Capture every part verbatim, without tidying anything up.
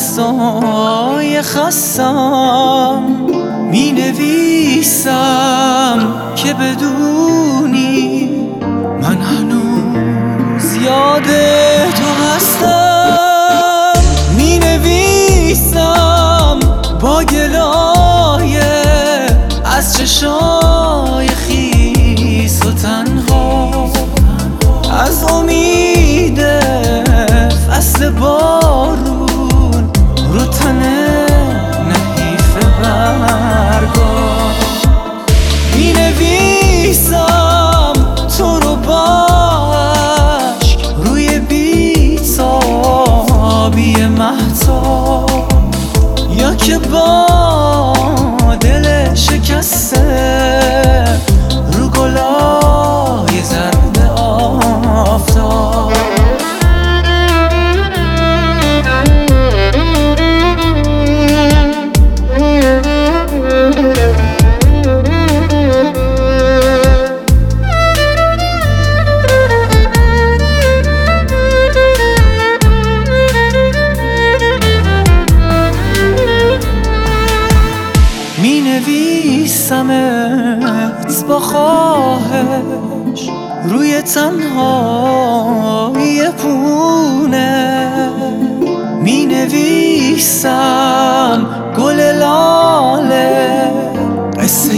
دستای خستم می نویسم که بدونی من هنوز یاد تو هستم. می نویسم با گلایه از چشای خیس و تنها، از امید فصل بارون رو تنه نحیف برگا. می نویسم تو رو با عشق روی بیتابی مهتاب، یا که با دل شکسته رو گلای زرد آفتاب. می نویسمت با خواهش روی تنهایی پونه، می نویسم گل لاله قصه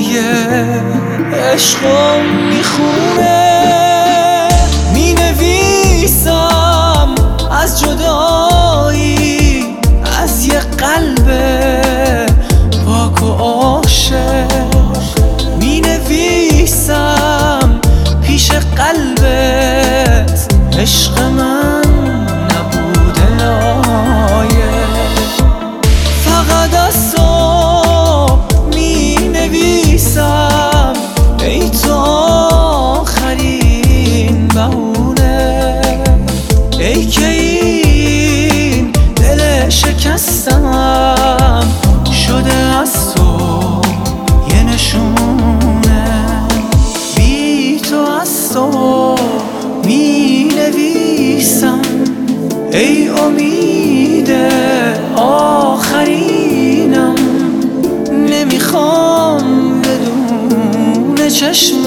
عشقم می خونه. می نویسم از جدایی از یه قلب پاک و عاشق، می نویسم پیش قلبت عشق من نبوده لایق. فقط از تو می نویسم ای تو آخرین بهونه، ای که این دل شکستم شده از تو یه نشونه. بی تو از تو می نویسم ای امید آخرینم، نمیخوام بدون چشم